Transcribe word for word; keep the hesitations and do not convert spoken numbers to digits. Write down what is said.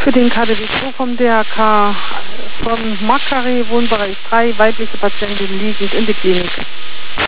Für den K D W zwei vom D H K von Makari, Wohnbereich drei, weibliche Patientin liegend in der Klinik.